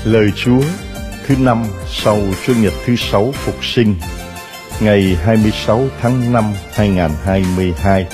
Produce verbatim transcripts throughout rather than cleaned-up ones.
Lời Chúa thứ năm sau Chủ nhật thứ sáu Phục sinh, ngày hai mươi sáu tháng năm hai nghìn không trăm hai mươi hai.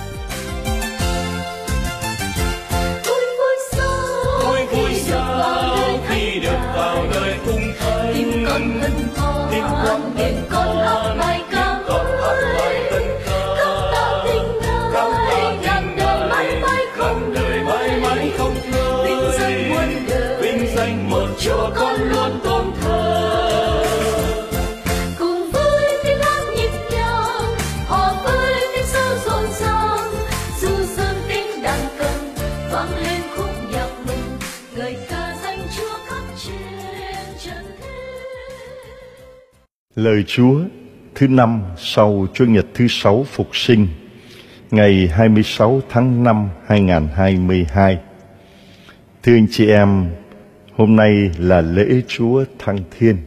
Chúa con luôn tôn thờ, cùng với tiếng hát nhịp nhàng, hòa với tiếng sáo rộn ràng, du dương tiếng đàn cầm vang lên khúc nhạc mừng, ngợi ca danh Chúa khắp trên trần thế. Lời Chúa thứ năm sau Chủ nhật thứ sáu Phục sinh, ngày hai mươi sáu tháng năm hai nghìn không trăm hai mươi hai. Thưa anh chị em, hôm nay là lễ Chúa Thăng Thiên.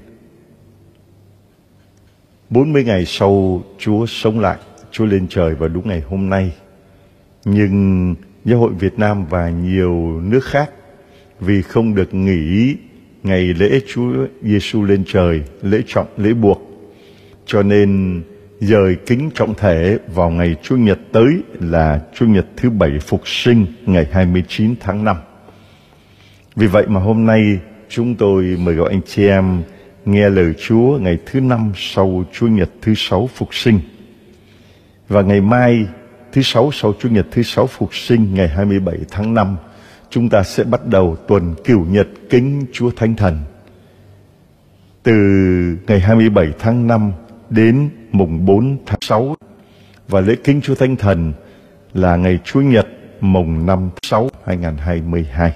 bốn mươi ngày sau Chúa sống lại, Chúa lên trời vào đúng ngày hôm nay. Nhưng Giáo hội Việt Nam và nhiều nước khác vì không được nghỉ ngày lễ Chúa Giêsu lên trời, lễ trọng, lễ buộc, cho nên dời kính trọng thể vào ngày Chủ nhật tới là Chủ nhật thứ bảy Phục sinh, ngày hai mươi chín tháng năm. Vì vậy mà hôm nay chúng tôi mời gọi anh chị em nghe lời Chúa ngày thứ năm sau Chủ nhật thứ sáu Phục sinh. Và ngày mai thứ sáu sau Chủ nhật thứ sáu Phục sinh, ngày hai mươi bảy tháng năm, chúng ta sẽ bắt đầu tuần Cửu Nhật kính Chúa Thánh Thần. Từ ngày hai mươi bảy tháng năm đến mùng bốn tháng sáu, và lễ kính Chúa Thánh Thần là ngày Chủ nhật mùng năm tháng sáu hai nghìn không trăm hai mươi hai.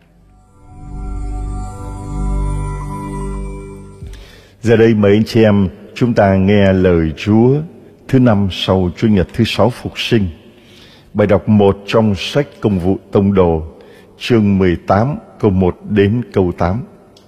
Giờ đây mời anh chị em chúng ta nghe lời Chúa thứ năm sau Chủ nhật thứ sáu Phục sinh. Bài đọc một trong sách Công vụ Tông đồ, chương mười tám, câu một đến câu tám.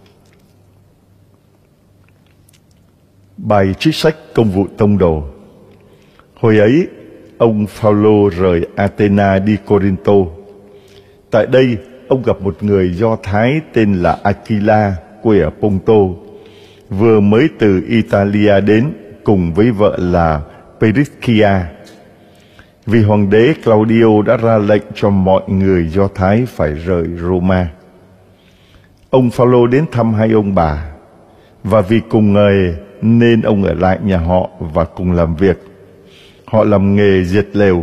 Bài trích sách Công vụ Tông đồ. Hồi ấy, ông Phao-lô rời Athena đi Cô-rinh-tô. Tại đây, ông gặp một người Do Thái tên là Aquila, quê ở Ponto, vừa mới từ Italia đến cùng với vợ là Priscilla, vì hoàng đế Claudio đã ra lệnh cho mọi người Do Thái phải rời Roma. Ông Phao-lô đến thăm hai ông bà, và vì cùng nghề nên ông ở lại nhà họ và cùng làm việc. Họ làm nghề dệt lều.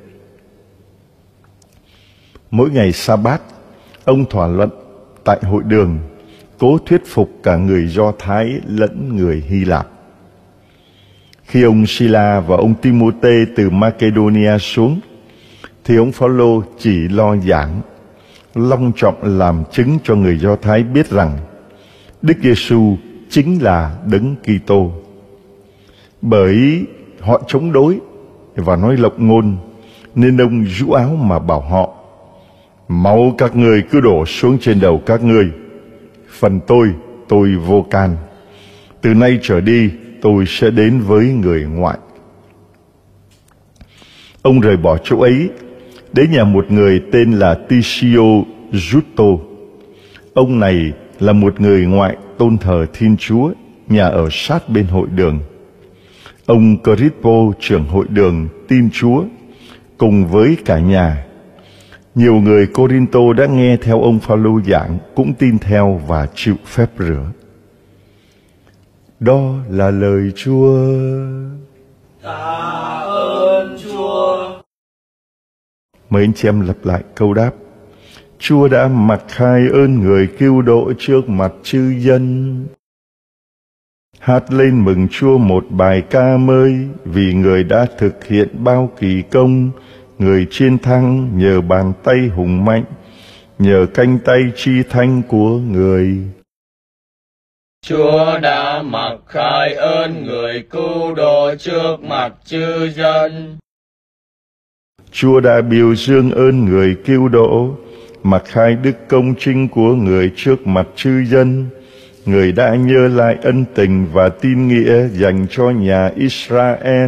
Mỗi ngày sa-bát, ông thảo luận tại hội đường, cố thuyết phục cả người Do Thái lẫn người Hy Lạp. Khi ông Sila và ông Timôthê từ Macedonia xuống, thì ông Phao-lô chỉ lo giảng, long trọng làm chứng cho người Do Thái biết rằng Đức Giêsu chính là Đấng Kitô. Bởi họ chống đối và nói lộng ngôn, nên ông rũ áo mà bảo họ: mau các người cứ đổ xuống trên đầu các ngươi. Phần tôi, tôi vô can. Từ nay trở đi, tôi sẽ đến với người ngoại. Ông rời bỏ chỗ ấy, đến nhà một người tên là Ticio Justo. Ông này là một người ngoại tôn thờ Thiên Chúa, nhà ở sát bên hội đường. Ông Crispo, trưởng hội đường, tin Chúa, cùng với cả nhà. Nhiều người Cô-rinh-tô đã nghe theo ông Phao-lô giảng, cũng tin theo và chịu phép rửa. Đó là lời Chúa. Tạ ơn Chúa. Mời anh chị em lặp lại câu đáp. Chúa đã mặc khai ơn người cứu độ trước mặt chư dân. Hát lên mừng Chúa một bài ca mới, vì người đã thực hiện bao kỳ công. Người chiến thắng nhờ bàn tay hùng mạnh, nhờ cánh tay chi thanh của người. Chúa đã mặc khai ơn người cứu độ trước mặt chư dân. Chúa đã biểu dương ơn người cứu độ, mặc khai đức công chính của người trước mặt chư dân. Người đã nhớ lại ân tình và tín nghĩa dành cho nhà Israel.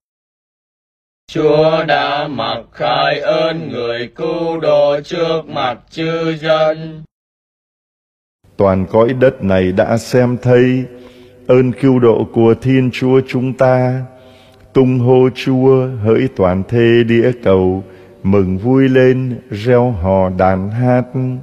Chúa đã mặc khai ơn người cứu độ trước mặt chư dân. Toàn cõi đất này đã xem thấy ơn cứu độ của Thiên Chúa chúng ta. Tung hô Chúa hỡi toàn thế địa cầu, mừng vui lên reo hò đàn hát.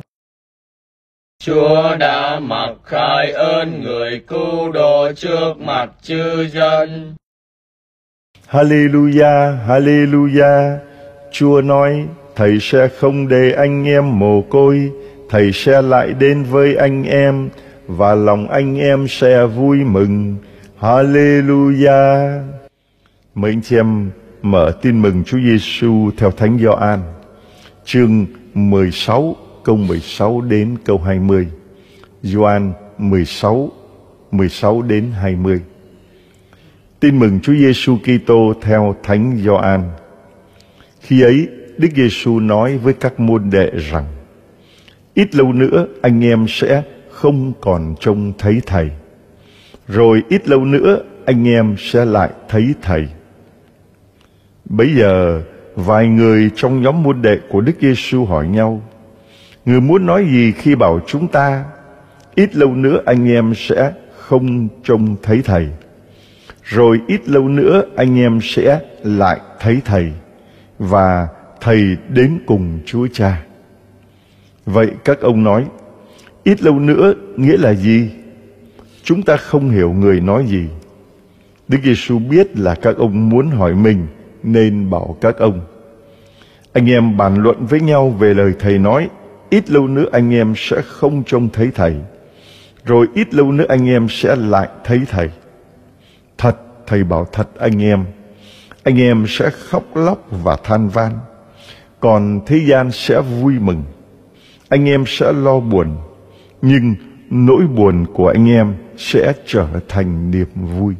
Chúa đã mặc khai ơn người cứu độ trước mặt chư dân. Hallelujah, Hallelujah. Chúa nói, Thầy sẽ không để anh em mồ côi, Thầy sẽ lại đến với anh em, và lòng anh em sẽ vui mừng. Hallelujah. Mấy anh chị em mở tin mừng Chúa Giêsu theo Thánh Gioan, chương mười sáu, câu mười sáu đến câu hai mươi. Gioan mười sáu, mười sáu đến hai mươi. Tin mừng Chúa Giêsu Kitô theo Thánh Gioan. Khi ấy, Đức Giêsu nói với các môn đệ rằng: ít lâu nữa anh em sẽ không còn trông thấy Thầy, rồi ít lâu nữa anh em sẽ lại thấy Thầy. Bấy giờ vài người trong nhóm môn đệ của Đức Giêsu hỏi nhau: Người muốn nói gì khi bảo chúng ta ít lâu nữa anh em sẽ không trông thấy Thầy, rồi ít lâu nữa anh em sẽ lại thấy Thầy, và Thầy đến cùng Chúa Cha? Vậy các ông nói, ít lâu nữa nghĩa là gì? Chúng ta không hiểu người nói gì. Đức Giêsu biết là các ông muốn hỏi mình, nên bảo các ông: anh em bàn luận với nhau về lời Thầy nói, ít lâu nữa anh em sẽ không trông thấy Thầy, rồi ít lâu nữa anh em sẽ lại thấy Thầy. Thật, Thầy bảo thật anh em, anh em sẽ khóc lóc và than van, còn thế gian sẽ vui mừng. Anh em sẽ lo buồn, nhưng nỗi buồn của anh em sẽ trở thành niềm vui.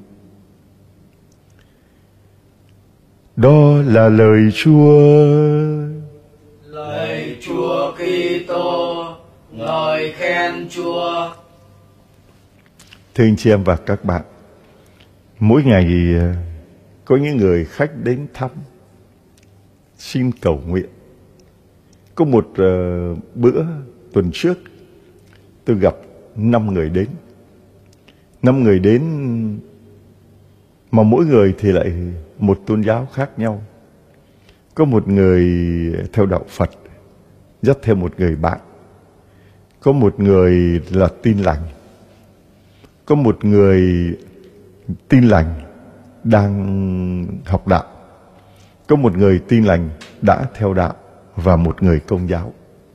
Đó là lời Chúa. Lời Chúa Kitô, ngợi khen Chúa. Thưa anh chị em và các bạn, mỗi ngày có những người khách đến thăm, xin cầu nguyện. Có một uh, bữa tuần trước tôi gặp năm người đến. Năm người đến mà mỗi người thì lại một tôn giáo khác nhau. Có một người theo đạo Phật dắt theo một người bạn. Có một người là Tin Lành. Có một người Tin Lành đang học đạo. Có một người Tin Lành đã theo đạo, và một người Công giáo.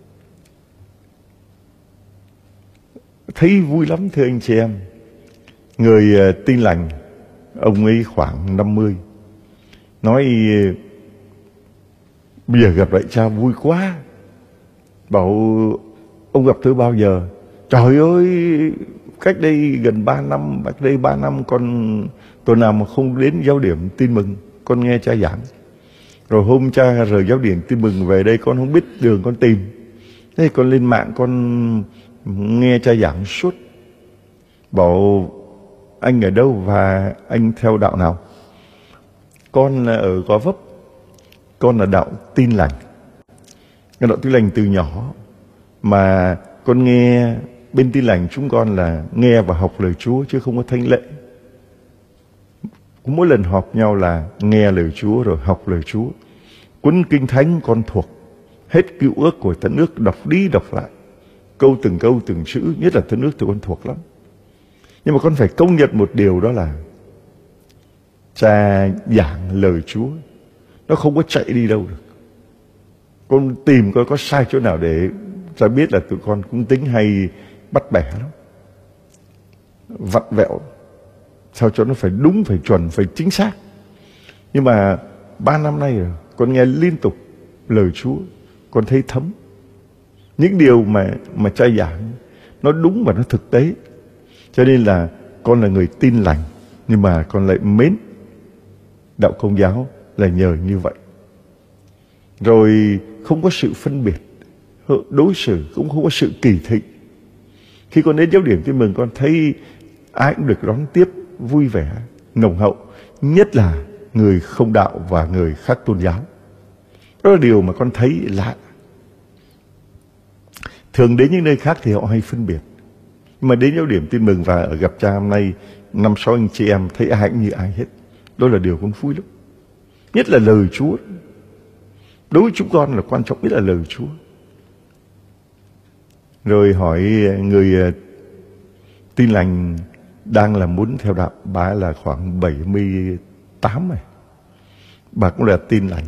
Thấy vui lắm thưa anh chị em. Người Tin Lành, ông ấy khoảng năm mươi, nói bây giờ gặp lại cha vui quá. Bảo ông gặp tôi bao giờ? Trời ơi, cách đây gần ba năm, cách đây ba năm con tuần nào mà không đến giáo điểm tin mừng, con nghe cha giảng. Rồi hôm cha rời giáo điểm tin mừng về đây, con không biết đường con tìm. Thế con lên mạng con nghe cha giảng suốt. Bảo anh ở đâu và anh theo đạo nào? Con ở Gò Vấp. Con là đạo Tin Lành. Cái đạo Tin Lành từ nhỏ, mà con nghe bên Tin Lành chúng con là nghe và học lời Chúa chứ không có thánh lễ. Mỗi lần họp nhau là nghe lời Chúa rồi học lời Chúa. Cuốn Kinh Thánh con thuộc hết, Cựu Ước của Tân Ước đọc đi đọc lại, câu từng câu từng chữ, nhất là Tân Ước thì con thuộc lắm. Nhưng mà con phải công nhận một điều, đó là cha giảng lời Chúa nó không có chạy đi đâu được. Con tìm coi có sai chỗ nào để cha biết là tụi con cũng tính hay bắt bẻ lắm, vặn vẹo sao cho nó phải đúng, phải chuẩn, phải chính xác. Nhưng mà ba năm nay rồi, con nghe liên tục lời Chúa, con thấy thấm. Những điều mà mà cha giảng nó đúng và nó thực tế. Cho nên là con là người Tin Lành, nhưng mà con lại mến đạo Công giáo là nhờ như vậy. Rồi không có sự phân biệt đối xử, cũng không có sự kỳ thị. Khi con đến giáo điểm tin mừng, con thấy ai cũng được đón tiếp vui vẻ, nồng hậu, nhất là người không đạo và người khác tôn giáo. Đó là điều mà con thấy lạ. Thường đến những nơi khác thì họ hay phân biệt. Nhưng mà đến giáo điểm tin mừng và ở gặp cha hôm nay, năm sáu anh chị em thấy ai cũng như ai hết. Đó là điều con vui lắm. Nhất là lời Chúa. Đối với chúng con là quan trọng nhất là lời Chúa. Rồi hỏi người Tin Lành đang là muốn theo đạo, bà là khoảng bảy mươi tám này. Bà cũng là Tin Lành.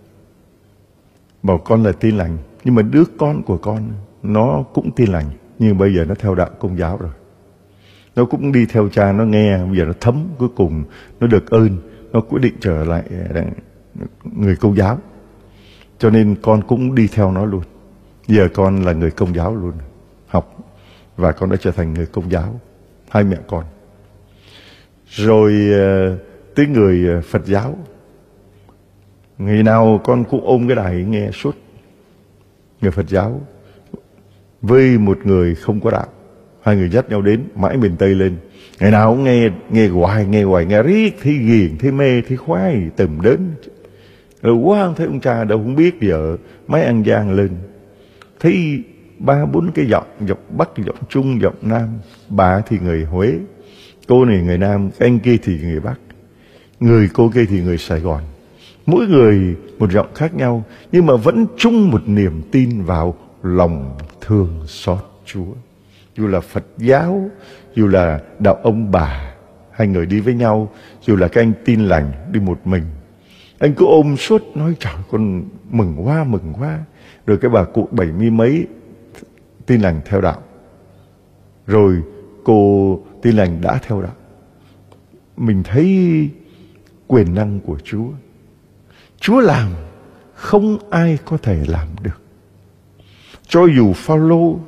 Bảo con là Tin Lành, nhưng mà đứa con của con nó cũng Tin Lành, nhưng bây giờ nó theo đạo Công giáo rồi. Nó cũng đi theo cha, nó nghe, bây giờ nó thấm, cuối cùng nó được ơn, nó quyết định trở lại người Công giáo. Cho nên con cũng đi theo nó luôn. Giờ con là người Công giáo luôn, học, và con đã trở thành người Công giáo, hai mẹ con. Rồi tới người Phật giáo, ngày nào con cũng ôm cái đài nghe suốt. Người Phật giáo với một người không có đạo, hai người dắt nhau đến mãi miền Tây lên, ngày nào cũng nghe nghe hoài nghe hoài nghe riết, thấy ghiền, thấy mê, thấy khoái, tùm đến. Rồi quá thấy ông cha đâu không biết vợ máy ăn gian lên, thấy ba bốn cái giọng, giọng Bắc, giọng Trung, giọng Nam. Bà thì người Huế, cô này người Nam, anh kia thì người Bắc, người cô kia thì người Sài Gòn. Mỗi người một giọng khác nhau, nhưng mà vẫn chung một niềm tin vào lòng thương xót Chúa. Dù là Phật giáo, dù là đạo ông bà, hai người đi với nhau, dù là các anh Tin Lành đi một mình. Anh cứ ôm suốt nói trời con mừng quá, mừng quá. Rồi cái bà cụ bảy mươi mấy Tin Lành theo đạo. Rồi cô Tin Lành đã theo đạo. Mình thấy quyền năng của Chúa. Chúa làm không ai có thể làm được. Cho dù Phao-lô,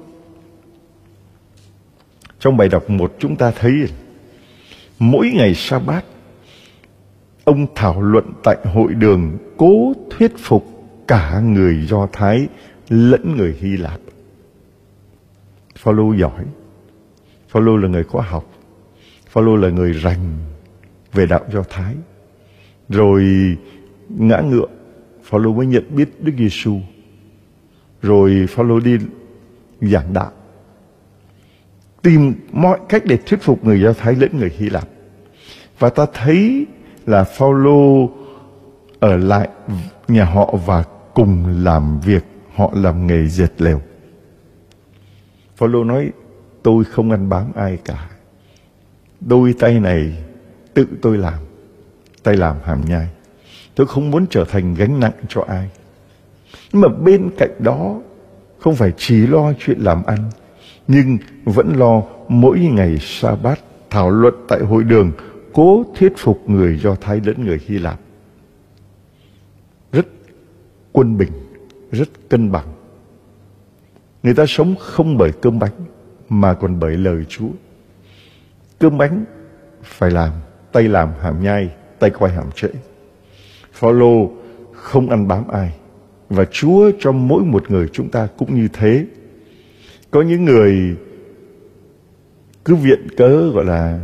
trong bài đọc một chúng ta thấy mỗi ngày Sa-bát ông thảo luận tại hội đường, cố thuyết phục cả người Do Thái lẫn người Hy Lạp. Phao-lô giỏi, Phao-lô là người có học, Phao-lô là người rành về đạo Do Thái. Rồi ngã ngựa, Phao-lô mới nhận biết Đức Giêsu. Rồi Phao-lô đi giảng đạo, tìm mọi cách để thuyết phục người Do Thái lẫn người Hy Lạp. Và ta thấy là Phao-lô ở lại nhà họ và cùng làm việc. Họ làm nghề dệt lều. Phao-lô nói tôi không ăn bám ai cả, đôi tay này tự tôi làm, tay làm hàm nhai. Tôi không muốn trở thành gánh nặng cho ai. Nhưng mà bên cạnh đó không phải chỉ lo chuyện làm ăn, nhưng vẫn lo mỗi ngày Sa-bát thảo luận tại hội đường, cố thuyết phục người Do Thái lẫn người Hy Lạp. Rất quân bình, rất cân bằng. Người ta sống không bởi cơm bánh mà còn bởi lời Chúa. Cơm bánh phải làm, tay làm hàm nhai, tay quay hàm trễ. Phao-lô không ăn bám ai. Và Chúa cho mỗi một người chúng ta cũng như thế. Có những người cứ viện cớ gọi là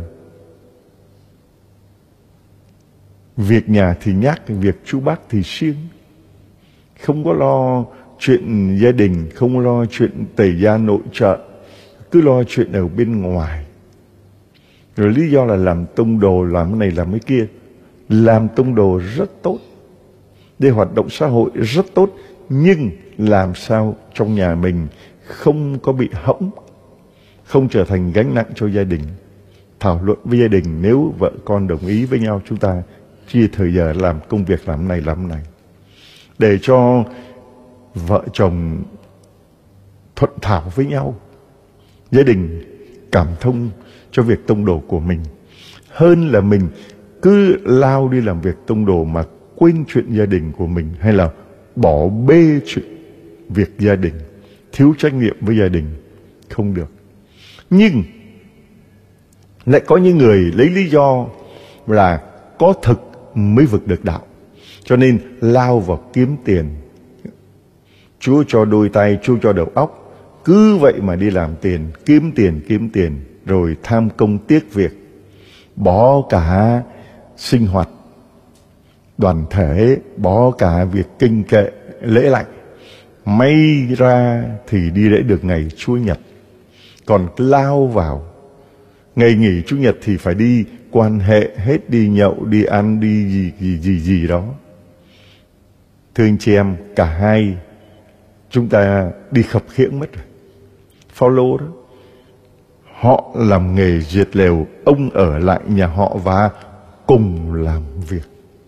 việc nhà thì nhắc, việc chú bác thì siêng. Không có lo chuyện gia đình, không lo chuyện tẩy gia nội trợ, cứ lo chuyện ở bên ngoài. Rồi lý do là làm tông đồ, làm cái này làm cái kia. Làm tông đồ rất tốt, để hoạt động xã hội rất tốt, nhưng làm sao trong nhà mình không có bị hõng, không trở thành gánh nặng cho gia đình. Thảo luận với gia đình, nếu vợ con đồng ý với nhau, chúng ta chia thời giờ làm công việc làm này làm này, để cho vợ chồng thuận thảo với nhau, gia đình cảm thông cho việc tông đồ của mình, hơn là mình cứ lao đi làm việc tông đồ mà quên chuyện gia đình của mình, hay là bỏ bê chuyện việc gia đình, thiếu trách nhiệm với gia đình. Không được. Nhưng lại có những người lấy lý do là có thực mới vực được đạo, cho nên lao vào kiếm tiền. Chúa cho đôi tay, Chúa cho đầu óc, cứ vậy mà đi làm tiền, kiếm tiền, kiếm tiền, rồi tham công tiếc việc, bỏ cả sinh hoạt đoàn thể, bỏ cả việc kinh kệ, lễ lạy. May ra thì đi lễ được ngày Chúa Nhật, còn lao vào. Ngày nghỉ Chủ nhật thì phải đi quan hệ hết, đi nhậu, đi ăn, đi gì gì gì gì đó. Thưa anh chị em, cả hai chúng ta đi khập khiễng mất rồi. Phaolô đó, họ làm nghề dệt lều, ông ở lại nhà họ và cùng làm việc.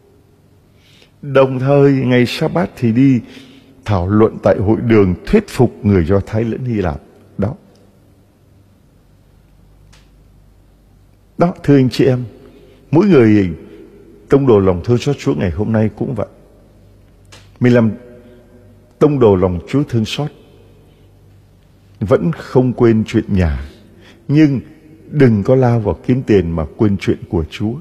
Đồng thời ngày Sa-bát thì đi thảo luận tại hội đường, thuyết phục người Do Thái lẫn Hy Lạp. Đó. Đó, thưa anh chị em, mỗi người tông đồ lòng thương xót Chúa ngày hôm nay cũng vậy. Mình làm tông đồ lòng Chúa thương xót, vẫn không quên chuyện nhà, nhưng đừng có lao vào kiếm tiền mà quên chuyện của Chúa.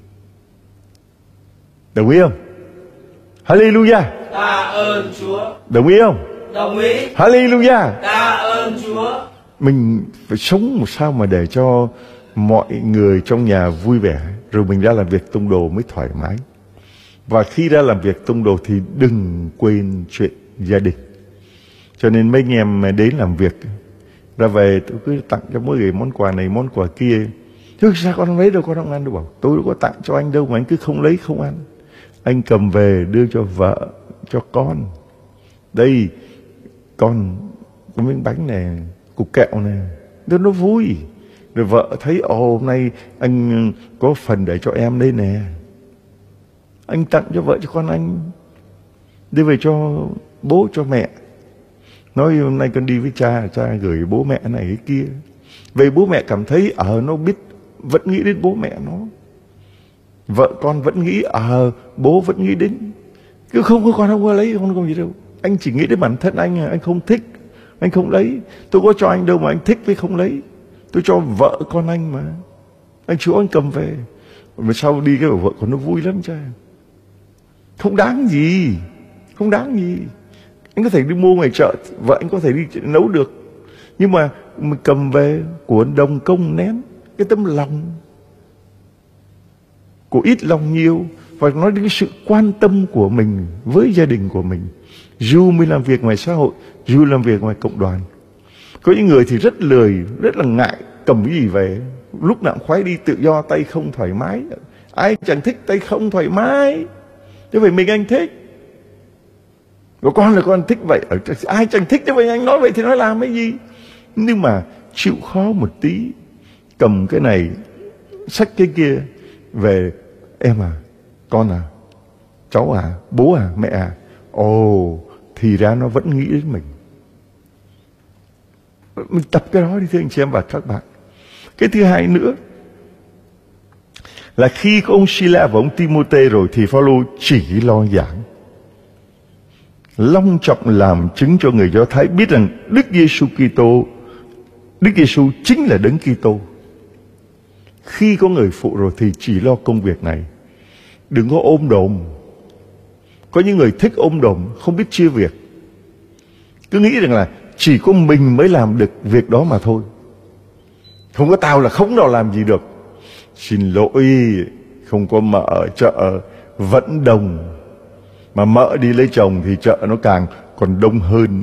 Đồng ý không? Hallelujah. Tạ ơn Chúa. Đồng ý không? Đồng ý. Hallelujah. Tạ ơn Chúa. Mình phải sống một sao mà để cho mọi người trong nhà vui vẻ, rồi mình ra làm việc tông đồ mới thoải mái. Và khi ra làm việc tông đồ thì đừng quên chuyện gia đình. Cho nên mấy anh em mà đến làm việc, ra về tôi cứ tặng cho mỗi người món quà này món quà kia. Chứ sao con không lấy đâu, con không ăn đâu. Bảo tôi đâu có tặng cho anh đâu mà anh cứ không lấy không ăn. Anh cầm về đưa cho vợ, cho con. Đây, con có miếng bánh này, cục kẹo này, cho nó vui. Rồi vợ thấy ồ hôm nay anh có phần để cho em đây nè, anh tặng cho vợ cho con anh, đưa về cho bố cho mẹ. Nói hôm nay con đi với cha, cha gửi bố mẹ này cái kia. Về bố mẹ cảm thấy ở ờ, nó biết, vẫn nghĩ đến bố mẹ nó. Vợ con vẫn nghĩ ờ à, bố vẫn nghĩ đến. Cứ không có con không có lấy, không có gì đâu. Anh chỉ nghĩ đến bản thân anh, anh không thích, anh không lấy. Tôi có cho anh đâu mà anh thích với không lấy. Tôi cho vợ con anh mà. Anh chúa anh cầm về. Mà sau đi cái bảo vợ con nó vui lắm cha. Không đáng gì. Không đáng gì. Anh có thể đi mua ngoài chợ, vợ anh có thể đi nấu được. Nhưng mà mình cầm về của đồng công nén. Cái tấm lòng của ít lòng nhiều. Và nói đến cái sự quan tâm của mình với gia đình của mình. Dù mình làm việc ngoài xã hội, dù làm việc ngoài cộng đoàn. Có những người thì rất lười, rất là ngại cầm cái gì về. Lúc nào cũng khoái đi tự do, tay không thoải mái. Ai chẳng thích tay không thoải mái. Thế vậy mình anh thích. Và con là con thích vậy. Ai chẳng thích, thế vậy anh nói vậy thì nói làm cái gì. Nhưng mà chịu khó một tí, cầm cái này, xách cái kia về. Em à, con à, cháu à, bố à, mẹ à. Ồ, thì ra nó vẫn nghĩ đến mình. Mình tập cái đó đi thưa anh chị em và các bạn. Cái thứ hai nữa là khi có ông Sila và ông Timôthê rồi thì Phaolô chỉ lo giảng, long trọng làm chứng cho người Do Thái biết rằng Đức Giêsu Kitô, Đức Giêsu chính là Đấng Kitô. Khi có người phụ rồi thì chỉ lo công việc này, đừng có ôm đồm. Có những người thích ôm đồm, không biết chia việc, cứ nghĩ rằng là chỉ có mình mới làm được việc đó mà thôi. Không có tao là không nào làm gì được. Xin lỗi, không có mợ ở chợ vẫn đông. Mà mợ đi lấy chồng thì chợ nó càng còn đông hơn.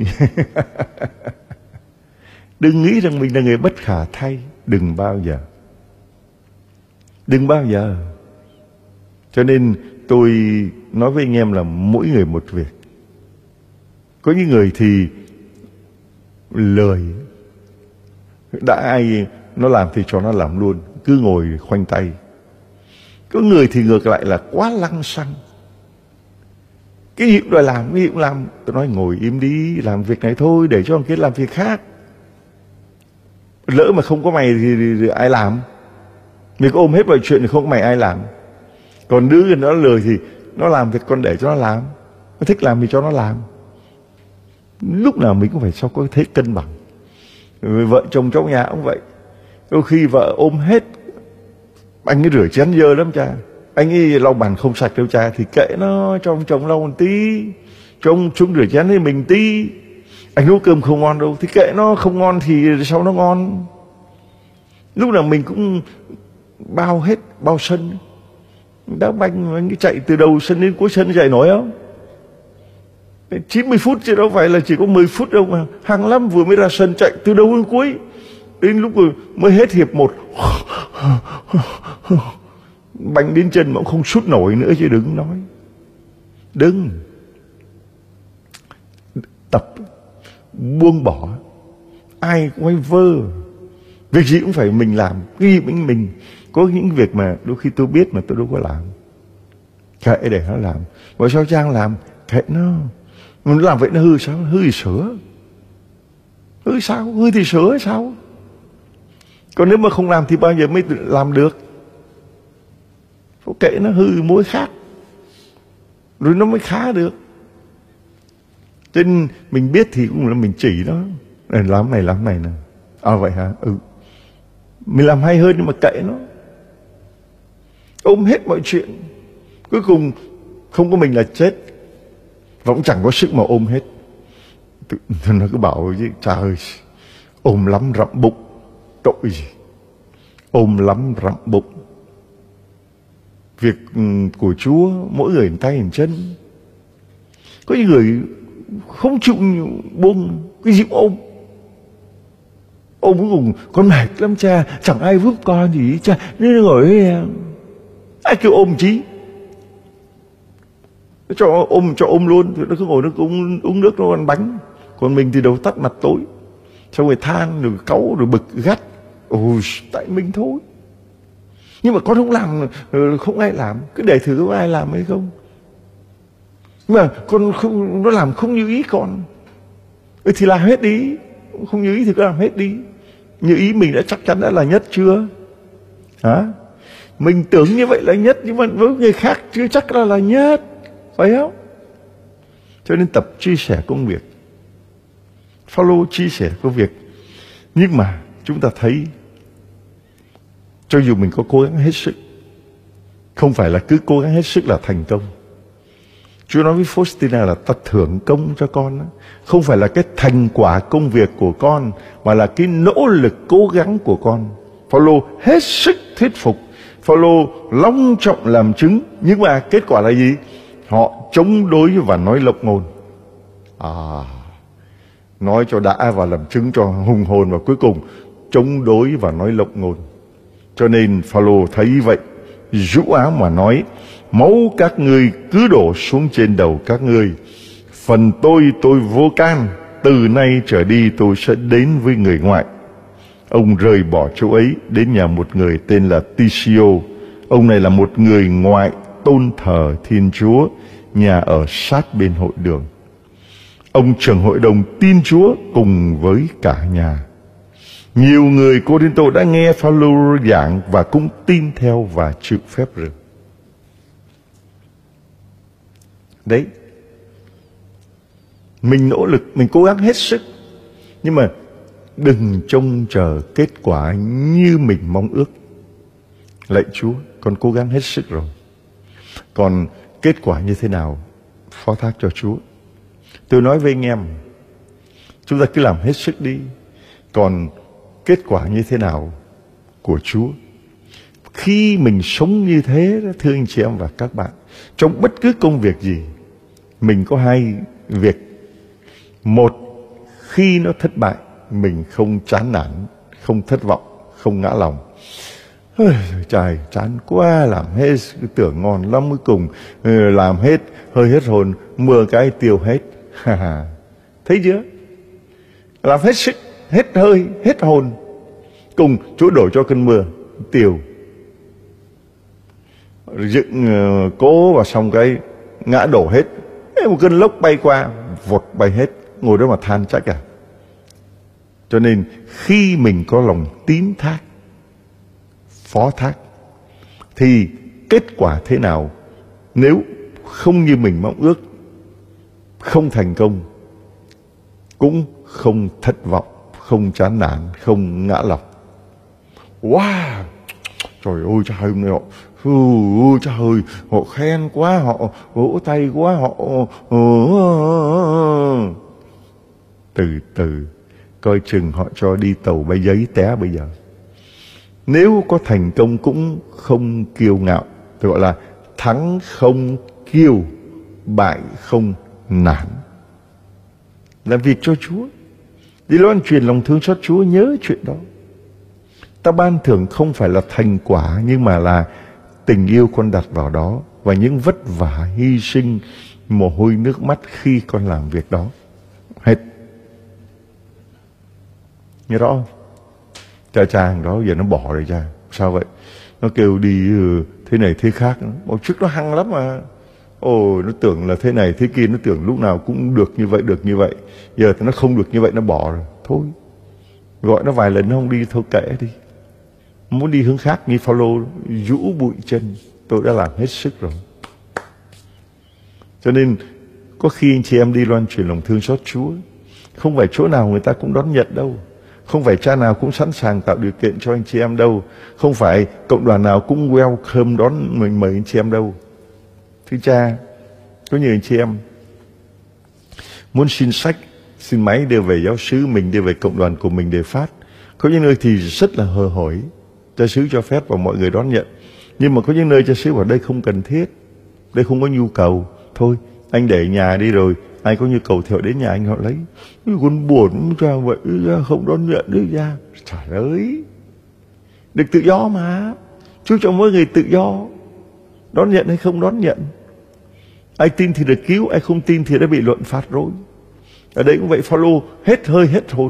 Đừng nghĩ rằng mình là người bất khả thay. Đừng bao giờ. Đừng bao giờ. Cho nên tôi nói với anh em là mỗi người một việc. Có những người thì lười, đã ai nó làm thì cho nó làm luôn, cứ ngồi khoanh tay. Có người thì ngược lại là quá lăng xăng, cái gì cũng đòi làm, cái gì cũng làm. Tôi nói ngồi im đi, làm việc này thôi, để cho người kia làm việc khác. Lỡ mà không có mày thì, thì, thì ai làm? Mày có ôm hết mọi chuyện thì không có mày ai làm. Còn đứa nó lười thì nó làm việc con để cho nó làm. Nó thích làm thì cho nó làm. Lúc nào mình cũng phải sao có thế cân bằng. Vợ chồng trong nhà cũng vậy. Đôi khi vợ ôm hết, anh ấy rửa chén dơ lắm cha, anh ấy lau bàn không sạch đâu cha, thì kệ nó, cho ông chồng lau một tí, cho ông xuống rửa chén thì mình tí. Anh nấu cơm không ngon đâu thì kệ nó, không ngon thì sao nó ngon. Lúc nào mình cũng bao hết, bao sân. Đá banh anh ấy chạy từ đầu sân đến cuối sân chạy nổi không? chín mươi phút chứ đâu phải là chỉ có mười phút đâu mà. Hàng lắm vừa mới ra sân chạy từ đầu đến cuối. Đến lúc mới hết hiệp một, bánh đến chân mà cũng không sút nổi nữa chứ đừng nói. Đừng. Tập buông bỏ. Ai quay vơ, việc gì cũng phải mình làm. Cái gì cũng mình. Có những việc mà đôi khi tôi biết mà tôi đâu có làm, kệ để nó làm. Và sao Trang làm, kệ nó. Mình làm vậy nó hư sao? Hư thì sửa. Hư sao? Hư thì sửa sao? Còn nếu mà không làm thì bao giờ mới làm được? Có kệ nó hư mối khác, rồi nó mới khá được. Cho nên mình biết thì cũng là mình chỉ nó, này làm này làm này nè. À vậy hả? Ừ. Mình làm hay hơn nhưng mà kệ nó. Ôm hết mọi chuyện, cuối cùng không có mình là chết, và cũng chẳng có sức mà ôm hết. Nó cứ bảo chứ trời ơi, ôm lắm rậm bụng. Tội gì? Ôm lắm rậm bụng. Việc của Chúa mỗi người một tay một chân. Có những người không chịu buông, cái gì cũng ôm. Ôm cuối cùng con mệt lắm cha, chẳng ai giúp con gì cha, nên ngồi ai kêu ôm chí. Cho ôm cho ôm luôn, thì nó cứ ngồi nó uống, uống nước, nó ăn bánh. Còn mình thì đầu tắt mặt tối, xong rồi than rồi cáu rồi bực gắt. Ôi tại mình thôi. Nhưng mà con không làm, không ai làm, cứ để thử có ai làm hay không. Nhưng mà con không, nó làm không như ý con, ừ, thì làm hết đi. Không như ý thì cứ làm hết đi. Như ý mình đã chắc chắn đã là nhất chưa? Hả? Mình tưởng như vậy là nhất, nhưng mà với người khác chưa chắc là là nhất, phải không? Cho nên tập chia sẻ công việc. Follow chia sẻ công việc. Nhưng mà chúng ta thấy, cho dù mình có cố gắng hết sức, không phải là cứ cố gắng hết sức là thành công. Chúa nói với Faustina là ta thưởng công cho con đó. Không phải là cái thành quả công việc của con, mà là cái nỗ lực cố gắng của con. Phaolô hết sức thuyết phục, Phaolô long trọng làm chứng. Nhưng mà kết quả là gì? Họ chống đối và nói lộng ngôn. À, nói cho đã và làm chứng cho hùng hồn, và cuối cùng chống đối và nói lộng ngôn. Cho nên Phaolô thấy vậy, rũ áo mà nói: máu các ngươi cứ đổ xuống trên đầu các ngươi. Phần tôi tôi vô can, từ nay trở đi tôi sẽ đến với người ngoại. Ông rời bỏ chỗ ấy, đến nhà một người tên là Tisio. Ông này là một người ngoại tôn thờ Thiên Chúa, nhà ở sát bên hội đường. Ông trưởng hội đồng tin Chúa cùng với cả nhà. Nhiều người Cô-rinh-tô đã nghe Phaolô giảng và cũng tin theo và chịu phép rửa. Đấy, mình nỗ lực, mình cố gắng hết sức, nhưng mà đừng trông chờ kết quả như mình mong ước. Lạy Chúa, con cố gắng hết sức rồi, còn kết quả như thế nào phó thác cho Chúa. Tôi nói với anh em, chúng ta cứ làm hết sức đi, còn kết quả như thế nào của Chúa. Khi mình sống như thế, thưa anh chị em và các bạn, trong bất cứ công việc gì, mình có hai việc. Một, khi nó thất bại, mình không chán nản, không thất vọng, không ngã lòng. Trời, chán quá, làm hết, tưởng ngon lắm, cuối cùng làm hết, hơi hết hồn, mưa cái tiêu hết. Thấy chưa? Làm hết sức, hết hơi, hết hồn, cùng Chúa đổ cho cơn mưa tiêu. Dựng uh, cố và xong cái ngã đổ hết. Một cơn lốc bay qua, vọt bay hết. Ngồi đó mà than trách à? Cho nên khi mình có lòng tín thác, phó thác, thì kết quả thế nào nếu không như mình mong ước, không thành công, cũng không thất vọng, không chán nản, không ngã lòng. Wow, trời ơi trời ơi, họ ừ, trời ơi, họ khen quá, họ vỗ tay quá, họ ừ, từ từ coi chừng họ cho đi tàu bay giấy té bây giờ. Nếu có thành công cũng không kiêu ngạo, tôi gọi là thắng không kiêu, bại không nản. Làm việc cho Chúa, đi loan truyền lòng thương xót Chúa, nhớ chuyện đó. Ta ban thưởng không phải là thành quả, nhưng mà là tình yêu con đặt vào đó, và những vất vả, hy sinh, mồ hôi nước mắt khi con làm việc đó. Hết. Nghe rõ không? Cha cha hàng đó giờ nó bỏ rồi cha. Sao vậy? Nó kêu đi thế này thế khác. Một trước nó hăng lắm mà. Ồ, nó tưởng là thế này thế kia, nó tưởng lúc nào cũng được như vậy, được như vậy. Giờ thì nó không được như vậy, nó bỏ rồi. Thôi, gọi nó vài lần nó không đi, thôi kệ đi. Muốn đi hướng khác như Phao-lô, rũ bụi chân. Tôi đã làm hết sức rồi. Cho nên có khi anh chị em đi loan truyền lòng thương xót Chúa, không phải chỗ nào người ta cũng đón nhận đâu. Không phải cha nào cũng sẵn sàng tạo điều kiện cho anh chị em đâu. Không phải cộng đoàn nào cũng welcome đón mình mời anh chị em đâu. Thưa cha, có nhiều anh chị em muốn xin sách, xin máy đưa về giáo xứ mình, đưa về cộng đoàn của mình để phát. Có những nơi thì rất là hờ hởi, cha xứ cho phép và mọi người đón nhận. Nhưng mà có những nơi cha xứ bảo đây không cần thiết, đây không có nhu cầu. Thôi, anh để nhà đi rồi ai có nhu cầu thì họ đến nhà anh họ lấy. Con buồn cha vậy, không đón nhận đấy cha. Trời ơi, được tự do mà. Chúa cho mỗi người tự do, đón nhận hay không đón nhận. Ai tin thì được cứu, ai không tin thì đã bị luận phạt rồi. Ở đây cũng vậy, Phao-lô hết hơi hết hồn,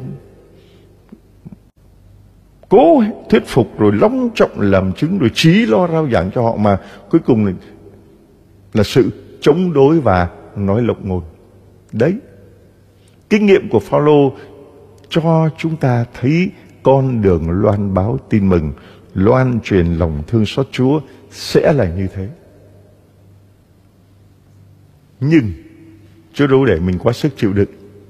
cố thuyết phục rồi long trọng làm chứng rồi trí lo rao giảng cho họ, mà cuối cùng là, là sự chống đối và nói lộng ngôn. Đấy, kinh nghiệm của Phao-lô cho chúng ta thấy con đường loan báo tin mừng, loan truyền lòng thương xót Chúa sẽ là như thế. Nhưng Chúa đâu để mình quá sức chịu đựng.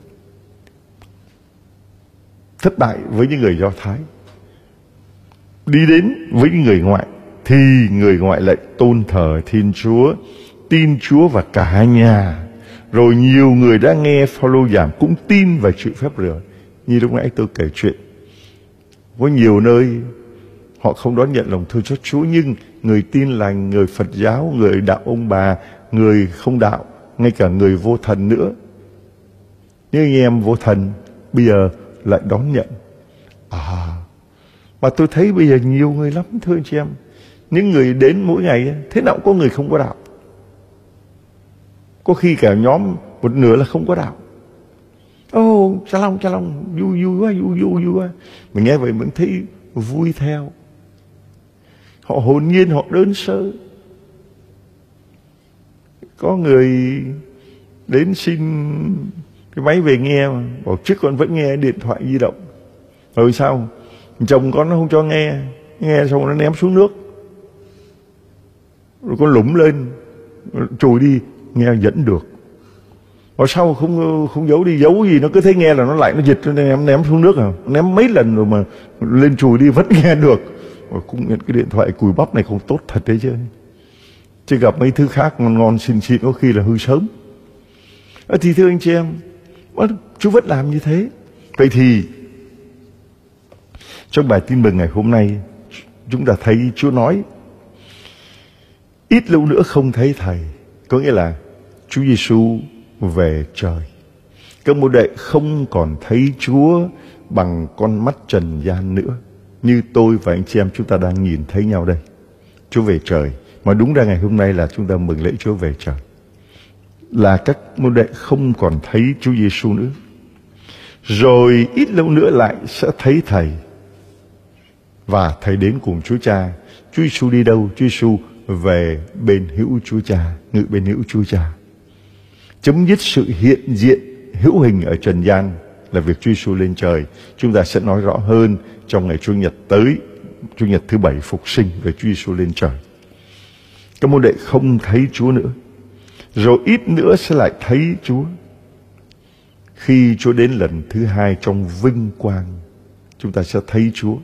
Thất bại với những người Do Thái, đi đến với những người ngoại thì người ngoại lại tôn thờ Thiên Chúa, tin Chúa và cả nhà. Rồi nhiều người đã nghe Phao-lô giảng cũng tin và chịu phép rửa. Như lúc nãy tôi kể chuyện, có nhiều nơi họ không đón nhận lòng thương xót Chúa, nhưng người tin lành, người Phật giáo, người đạo ông bà, người không đạo, ngay cả người vô thần nữa, những anh em vô thần bây giờ lại đón nhận. À, mà tôi thấy bây giờ nhiều người lắm thưa anh chị em. Những người đến mỗi ngày, thế nào cũng có người không có đạo. Có khi cả nhóm một nửa là không có đạo. Ô, oh, cha Long, cha Long, vui vui quá, vui vui vui quá. Mình nghe vậy mình thấy vui theo. Họ hồn nhiên, họ đơn sơ. Có người đến xin cái máy về nghe, bảo trước con vẫn nghe điện thoại di động. Rồi sao? Chồng con nó không cho nghe, nghe xong nó ném xuống nước. Rồi con lủng lên, trùi đi, nghe vẫn được. Rồi sau không không giấu đi, giấu gì nó cứ thấy nghe là nó lại nó dịch, nó ném ném xuống nước à. Ném mấy lần rồi mà lên chùi đi vẫn nghe được. Rồi cũng nhận cái điện thoại cùi bắp này không tốt thật đấy chứ. Chứ gặp mấy thứ khác ngon ngon xinh xinh có khi là hư sớm. À, thì thưa anh chị em, Chúa vẫn làm như thế. Vậy thì trong bài tin mừng ngày hôm nay, chúng ta thấy Chúa nói ít lâu nữa không thấy Thầy. Có nghĩa là Chúa Giêsu về trời. Các môn đệ không còn thấy Chúa bằng con mắt trần gian nữa, như tôi và anh chị em chúng ta đang nhìn thấy nhau đây. Chúa về trời. Mà đúng ra ngày hôm nay là chúng ta mừng lễ Chúa về trời, là các môn đệ không còn thấy Chúa Giêsu nữa. Rồi ít lâu nữa lại sẽ thấy Thầy, và Thầy đến cùng Chúa Cha. Chúa Giêsu đi đâu? Chúa Giêsu về bên hữu Chúa Cha, ngự bên hữu Chúa Cha. Chấm dứt sự hiện diện hữu hình ở trần gian là việc Chúa Giêsu lên trời. Chúng ta sẽ nói rõ hơn trong ngày Chủ nhật tới, Chủ nhật thứ bảy phục sinh, về Chúa Giêsu lên trời. Các môn đệ không thấy Chúa nữa. Rồi ít nữa sẽ lại thấy Chúa. Khi Chúa đến lần thứ hai trong vinh quang, chúng ta sẽ thấy Chúa.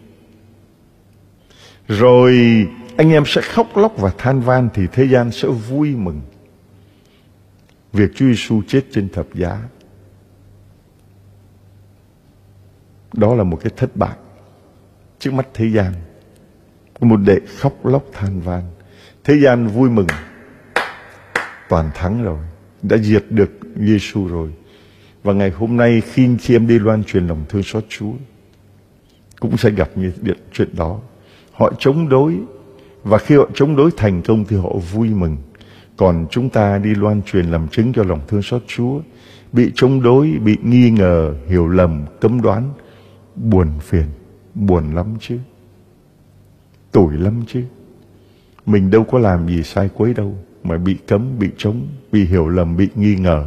Rồi anh em sẽ khóc lóc và than van, thì thế gian sẽ vui mừng việc Chúa Giêsu chết trên thập giá. Đó là một cái thất bại trước mắt thế gian. Một đệ khóc lóc than van, thế gian vui mừng, toàn thắng rồi, đã diệt được Giêsu rồi. Và ngày hôm nay khi anh chị em đi loan truyền lòng thương xót Chúa, cũng sẽ gặp như chuyện đó. Họ chống đối, và khi họ chống đối thành công thì họ vui mừng. Còn chúng ta đi loan truyền làm chứng cho lòng thương xót Chúa, bị chống đối, bị nghi ngờ, hiểu lầm, cấm đoán, buồn phiền, buồn lắm chứ, tủi lắm chứ. Mình đâu có làm gì sai quấy đâu mà bị cấm, bị chống, bị hiểu lầm, bị nghi ngờ.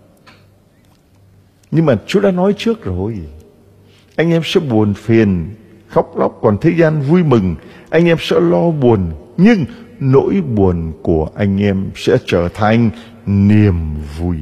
Nhưng mà Chúa đã nói trước rồi, anh em sẽ buồn phiền, khóc lóc, còn thế gian vui mừng. Anh em sẽ lo buồn, nhưng nỗi buồn của anh em sẽ trở thành niềm vui.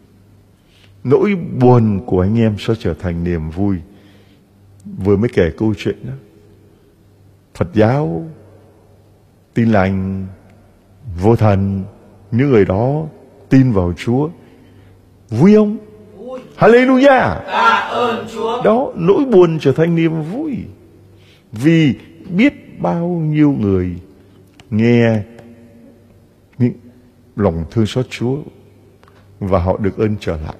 Nỗi buồn của anh em sẽ trở thành niềm vui. Vừa mới kể câu chuyện đó, Phật giáo, Tin Lành, Vô Thần, những người đó tin vào Chúa, vui không? Vui. Hallelujah. Tạ ơn Chúa. Đó, nỗi buồn trở thành niềm vui. Vì biết bao nhiêu người nghe những lòng thương xót Chúa và họ được ơn trở lại.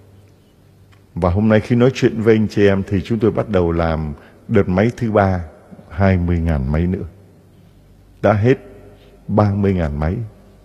Và hôm nay khi nói chuyện với anh chị em thì chúng tôi bắt đầu làm đợt máy thứ ba, hai mươi ngàn máy nữa. Đã hết ba mươi ngàn máy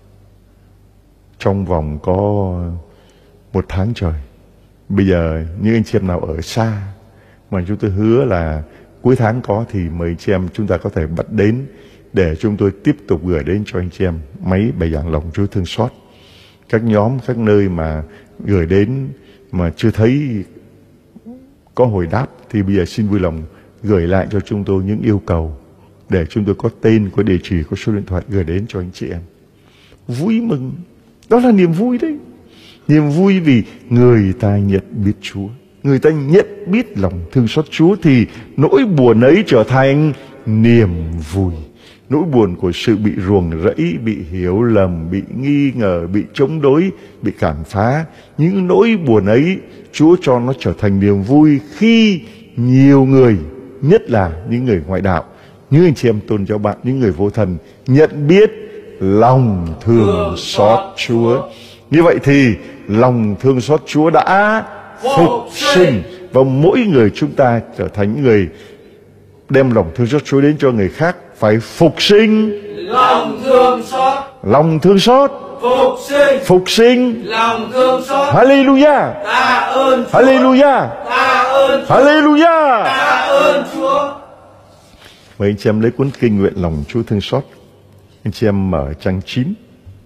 trong vòng có một tháng trời. Bây giờ những anh chị em nào ở xa mà chúng tôi hứa là cuối tháng có thì mời anh chị em chúng ta có thể bật đến để chúng tôi tiếp tục gửi đến cho anh chị em máy bài giảng lòng Chúa thương xót. Các nhóm, các nơi mà gửi đến mà chưa thấy có hồi đáp thì bây giờ xin vui lòng gửi lại cho chúng tôi những yêu cầu để chúng tôi có tên, có địa chỉ, có số điện thoại gửi đến cho anh chị em. Vui mừng, đó là niềm vui đấy. Niềm vui vì người ta nhận biết Chúa, người ta nhận biết lòng thương xót Chúa thì nỗi buồn ấy trở thành niềm vui. Nỗi buồn của sự bị ruồng rẫy, bị hiểu lầm, bị nghi ngờ, bị chống đối, bị cản phá, những nỗi buồn ấy Chúa cho nó trở thành niềm vui khi nhiều người, nhất là những người ngoại đạo, những anh chị em tôn giáo bạn, những người vô thần nhận biết lòng thương xót Chúa. Như vậy thì lòng thương xót Chúa đã phục sinh, và mỗi người chúng ta trở thành những người đem lòng thương xót Chúa đến cho người khác. Phải phục sinh lòng thương xót, lòng thương xót, phục sinh phục sinh lòng thương xót. Hallelujah. Tạ ơn Chúa. Hallelujah. Tạ ơn Chúa. Hallelujah. Tạ ơn Chúa. Mời anh chị em lấy cuốn kinh nguyện lòng Chúa thương xót. Anh chị em mở trang chín,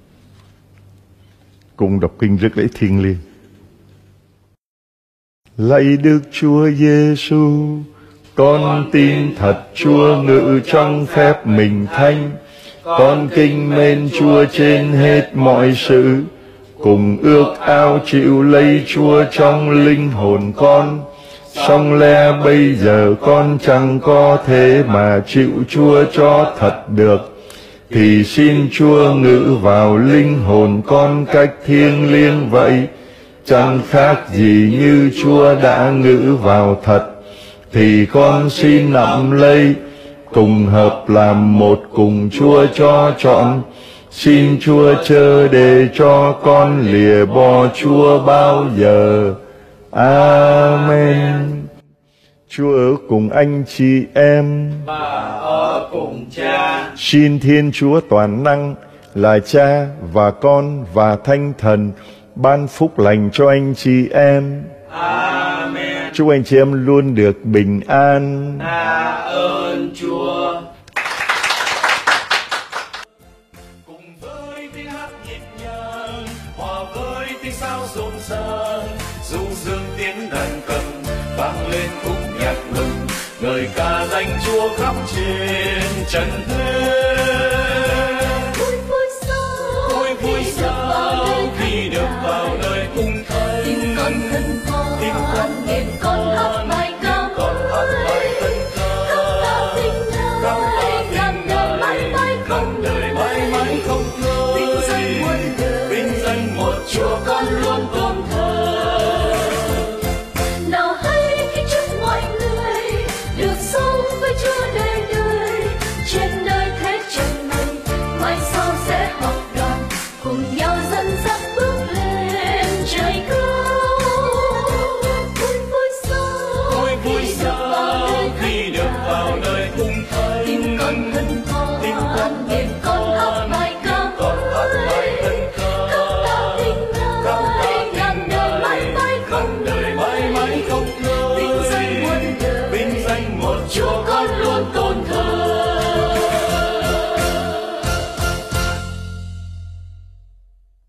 cùng đọc kinh rước lễ thiêng liêng. Lạy Đức Chúa Giêsu, con tin thật Chúa ngự trong phép mình thánh. Con kính mến Chúa trên hết mọi sự, cùng ước ao chịu lấy Chúa trong linh hồn con. Song lẽ bây giờ con chẳng có thể mà chịu Chúa cho thật được, thì xin Chúa ngự vào linh hồn con cách thiêng liêng vậy. Chẳng khác gì như Chúa đã ngự vào thật, thì con xin nắm lấy, cùng hợp làm một cùng Chúa cho trọn. Xin Chúa chớ để cho con lìa bỏ Chúa bao giờ. Amen. Chúa ở cùng anh chị em Và ở cùng Cha. Xin Thiên Chúa toàn năng là Cha và Con và Thánh Thần ban phúc lành cho anh chị em. Amen. Chúc anh chị em luôn được bình an. Tạ ơn Chúa. Cùng với tiếng hát nhịp nhàng, hòa với tiếng sao rộn ràng, du dương tiếng đàn cầm vang lên khúc nhạc mừng, ngợi ca danh Chúa khắp trên trần thế.